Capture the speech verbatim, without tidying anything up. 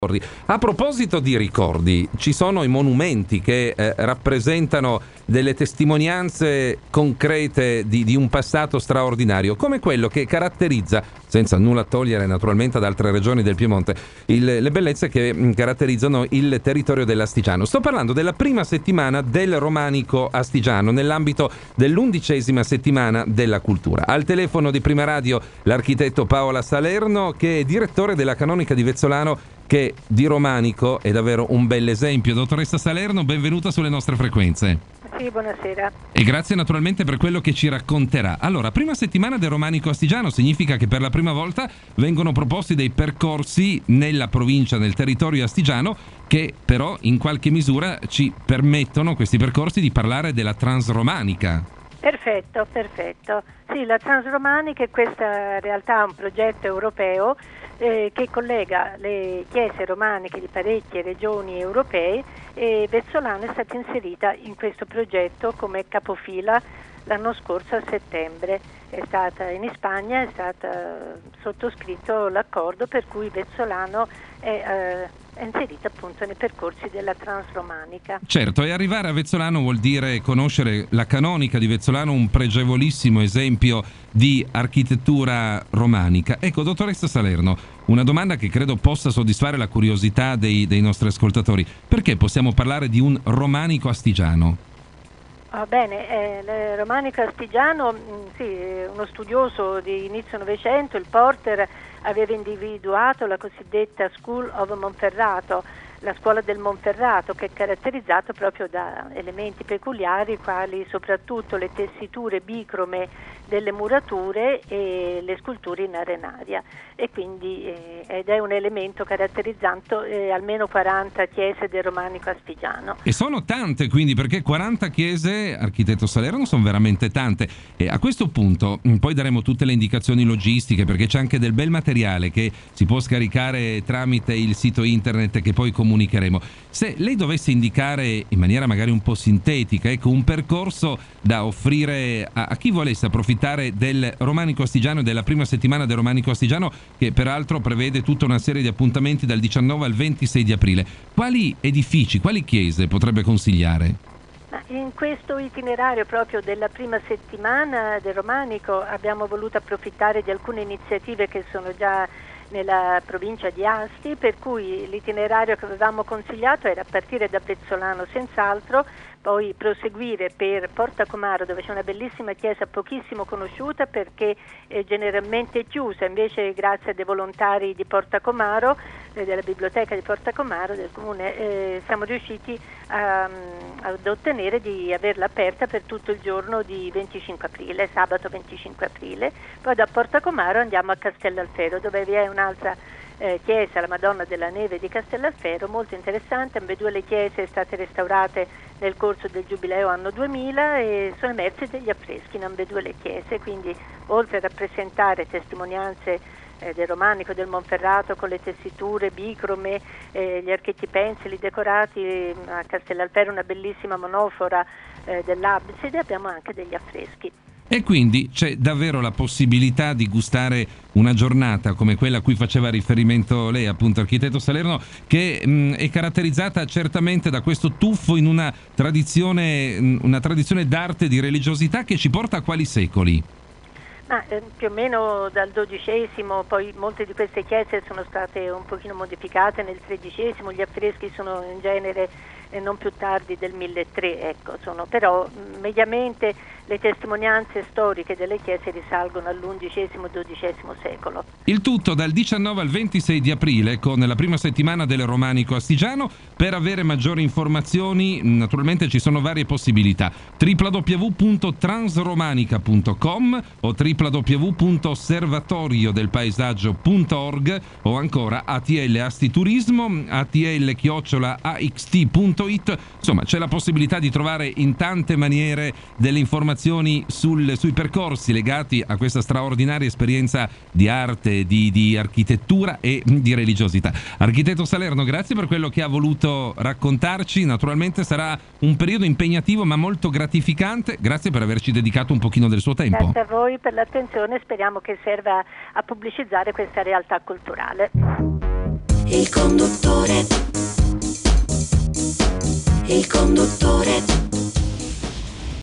A proposito di ricordi, ci sono i monumenti che eh, rappresentano delle testimonianze concrete di, di un passato straordinario, come quello che caratterizza, senza nulla togliere naturalmente ad altre regioni del Piemonte, il, le bellezze che mh, caratterizzano il territorio dell'Astigiano. Sto parlando della prima settimana del Romanico Astigiano, nell'ambito dell'undicesima settimana della cultura. Al telefono di Prima Radio l'architetto Paola Salerno, che è direttore della Canonica di Vezzolano, che di romanico è davvero un bel esempio. Dottoressa Salerno, benvenuta sulle nostre frequenze. Sì, buonasera. E grazie naturalmente per quello che ci racconterà. Allora, prima settimana del Romanico Astigiano significa che per la prima volta vengono proposti dei percorsi nella provincia, nel territorio astigiano, che però in qualche misura ci permettono, questi percorsi, di parlare della transromanica. Perfetto, perfetto. Sì, la transromanica è questa realtà, un progetto europeo eh, che collega le chiese romaniche di parecchie regioni europee, e Vezzolano è stata inserita in questo progetto come capofila l'anno scorso a settembre. È stata in Spagna, è stato sottoscritto l'accordo per cui Vezzolano è, eh, è inserita appunto nei percorsi della transromanica. Certo, e arrivare a Vezzolano vuol dire conoscere la Canonica di Vezzolano, un pregevolissimo esempio di architettura romanica. Ecco, dottoressa Salerno, una domanda che credo possa soddisfare la curiosità dei, dei nostri ascoltatori. Perché possiamo parlare di un romanico astigiano? Ah, bene, eh, il romanico astigiano, mh, sì, uno studioso di inizio Novecento, il Porter, aveva individuato la cosiddetta School of Monferrato, la scuola del Monferrato, che è caratterizzata proprio da elementi peculiari quali soprattutto le tessiture bicrome delle murature e le sculture in arenaria, e quindi eh, ed è un elemento caratterizzante eh, almeno quaranta chiese del romanico astigiano. E sono tante, quindi, perché quaranta chiese, architetto Salerno, sono veramente tante. E a questo punto mh, poi daremo tutte le indicazioni logistiche, perché c'è anche del bel materiale che si può scaricare tramite il sito internet che poi comunicheremo. Se lei dovesse indicare in maniera magari un po' sintetica, ecco, un percorso da offrire a, a chi volesse approfittare del Romanico Astigiano e della prima settimana del Romanico Astigiano, che peraltro prevede tutta una serie di appuntamenti dal diciannove al ventisei di aprile, quali edifici, quali chiese potrebbe consigliare? In questo itinerario proprio della prima settimana del Romanico abbiamo voluto approfittare di alcune iniziative che sono già nella provincia di Asti, per cui l'itinerario che avevamo consigliato era partire da Vezzolano senz'altro, poi proseguire per Porta Comaro, dove c'è una bellissima chiesa pochissimo conosciuta perché è generalmente chiusa, invece grazie a dei volontari di Porta Comaro, eh, della biblioteca di Porta Comaro del comune, eh, siamo riusciti a, ad ottenere di averla aperta per tutto il giorno di venticinque aprile, sabato venticinque aprile. Poi da Porta Comaro andiamo a Castellalfero, dove vi è un'altra eh, chiesa, la Madonna della Neve di Castellalfero, molto interessante. Ambedue le chiese sono state restaurate nel corso del Giubileo anno duemila e sono emersi degli affreschi in ambedue le chiese, quindi oltre a rappresentare testimonianze eh, del romanico, del Monferrato, con le tessiture bicrome, eh, gli archetti pensili decorati, eh, a Castellalfero una bellissima monofora eh, dell'abside, abbiamo anche degli affreschi. E quindi c'è davvero la possibilità di gustare una giornata come quella a cui faceva riferimento lei, appunto, architetto Salerno, che mh, è caratterizzata certamente da questo tuffo in una tradizione, mh, una tradizione d'arte e di religiosità che ci porta a quali secoli? Ah, eh, più o meno dal dodicesimo, poi molte di queste chiese sono state un pochino modificate nel tredicesimo, gli affreschi sono in genere eh, non più tardi del milletrecento, ecco, sono, però mh, mediamente le testimonianze storiche delle chiese risalgono all'undicesimo dodicesimo secolo. Il tutto dal diciannove al ventisei di aprile con la prima settimana del Romanico Astigiano. Per avere maggiori informazioni naturalmente ci sono varie possibilità: w w w punto transromanica punto com o w w w punto osservatorio del paesaggio punto org o ancora A T L Astiturismo, A T L chiocciola A X T punto it. Insomma, c'è la possibilità di trovare in tante maniere delle informazioni sul, sui percorsi legati a questa straordinaria esperienza di arte, di, di architettura e di religiosità. Architetto Salerno, grazie per quello che ha voluto raccontarci. Naturalmente sarà un periodo impegnativo ma molto gratificante. Grazie per averci dedicato un pochino del suo tempo. Grazie a voi per l'attenzione, speriamo che serva a pubblicizzare questa realtà culturale. Il conduttore, il conduttore